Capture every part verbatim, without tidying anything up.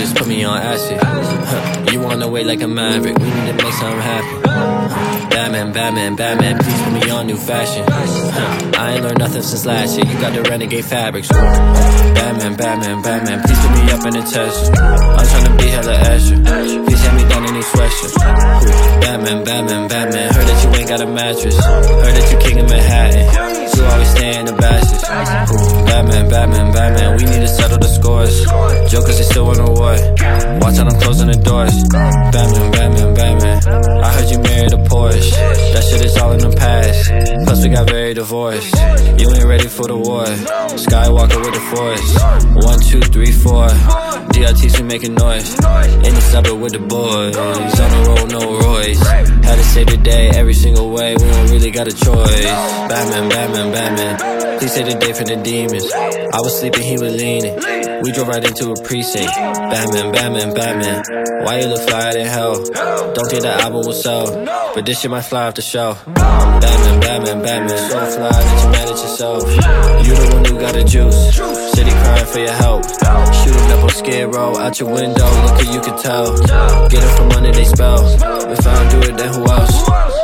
just put me on acid. Huh, you wanna wait like a maverick, we need to make something happen. Batman, Batman, Batman, please put me on new fashion. Huh, I ain't learned nothing since last year, you got the renegade fabrics. Batman, Batman, Batman, please put me up in the test. I'm tryna be hella extra, please hand me down any sweatshirt. Batman, Batman, Batman, heard that you ain't got a mattress. Heard that you king of Manhattan, you always stay in the bashes. Batman, Batman, Batman, we need to settle the scores. Jokers, they still on the war. Watch out, I'm closing the doors. Batman, Batman, Batman, I heard you married a Porsche. That shit is all in the past, plus we got very divorced. You ain't ready for the war, Skywalker with the force. One, two, three, four, D R Ts, we making noise. In the suburb with the boys, on the road, no Royce. Had to save the day every single way, we don't really got a choice. Batman, Batman, Batman, please save the day for the demons. I was sleeping, he was leaning, we drove right into a precinct. Batman, Batman, Batman, why you look flyer than hell? Don't think the album will sell, but this shit might fly off the shelf. Batman, Batman, Batman, so fly that you mad at yourself. You the one who got the juice, city crying for your help. Shooting up on Skid Row, out your window, look who you can tell. Get it from under they spell, if I don't do it then who else?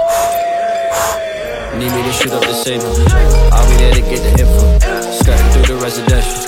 Need me to shoot up the signal, I'll be there to get the info. Skirting through the residential,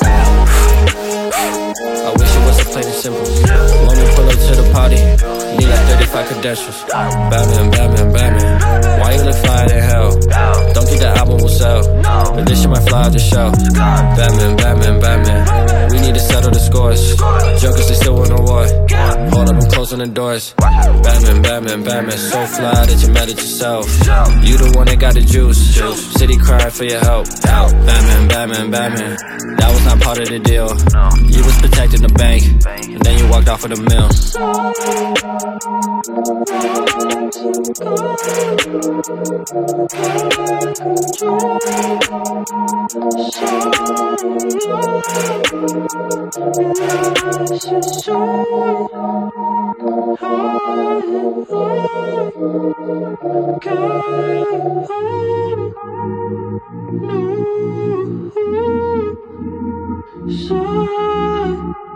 I wish it wasn't plain and simple. Want me pull up to the party, need like thirty-five credentials. Batman, Batman, Batman, why you look flyer than hell? Don't think the album will sell, but this shit might fly off the shelf. Batman, Batman, Batman, we need to settle the scores. Jokers, they still want a war. Hold up, I'm closing the doors. Batman, Batman, Batman, so fly that you mad at yourself. You the one that got the juice, city crying for your help. Batman, Batman, Batman, that was not part of the deal. You was protecting the bank, and then you walked off with a mill. So